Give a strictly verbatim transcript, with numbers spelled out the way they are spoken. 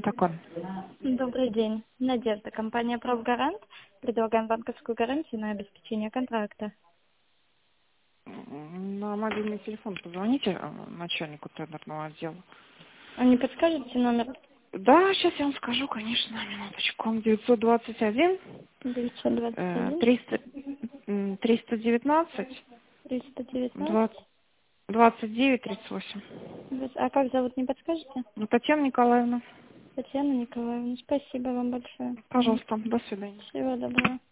Такой. Добрый день. Надежда, компания «Профгарант». Предлагаем банковскую гарантию на обеспечение контракта. На мобильный телефон позвоните э, начальнику тендерного отдела. А не подскажете номер? Да, сейчас я вам скажу, конечно, минуточку. девятьсот двадцать один девятьсот двадцать э, один триста м, триста девятнадцать триста девятнадцать. двадцать двадцать девять тридцать восемь. А как зовут, не подскажете? Ну, Татьяна Николаевна, Татьяна Николаевна. Спасибо вам большое. пожалуйста, до свидания. Всего доброго.